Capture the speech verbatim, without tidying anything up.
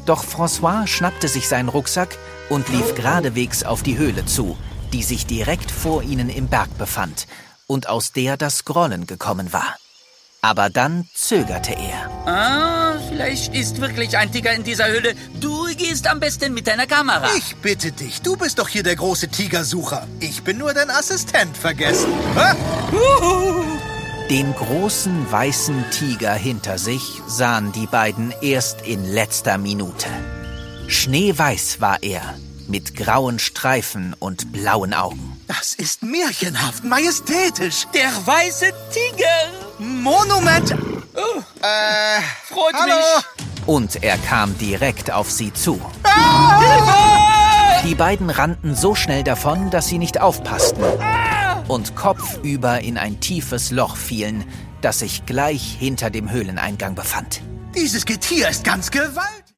Doch François schnappte sich seinen Rucksack und lief geradewegs auf die Höhle zu, die sich direkt vor ihnen im Berg befand und aus der das Grollen gekommen war. Aber dann zögerte er. Ah, vielleicht ist wirklich ein Tiger in dieser Höhle. Du gehst am besten mit deiner Kamera. Ich bitte dich, du bist doch hier der große Tigersucher. Ich bin nur dein Assistent, vergessen. Den großen weißen Tiger hinter sich sahen die beiden erst in letzter Minute. Schneeweiß war er, mit grauen Streifen und blauen Augen. Das ist märchenhaft, majestätisch. Der weiße Tiger. Monument. Oh, Äh, freut hallo. mich. Und er kam direkt auf sie zu. Ah! Die beiden rannten so schnell davon, dass sie nicht aufpassten und kopfüber in ein tiefes Loch fielen, das sich gleich hinter dem Höhleneingang befand. Dieses Getier ist ganz gewaltig.